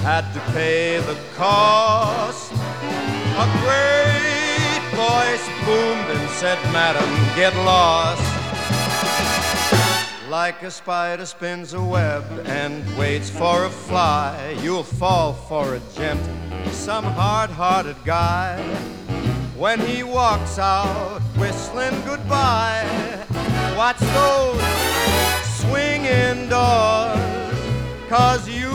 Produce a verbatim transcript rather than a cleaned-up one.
had to pay the cost. A great voice boomed and said, Madam, get lost. Like a spider spins a web and waits for a fly, you'll fall for a gent, some hard-hearted guy. When he walks out whistling goodbye, watch those swinging doors, 'cause you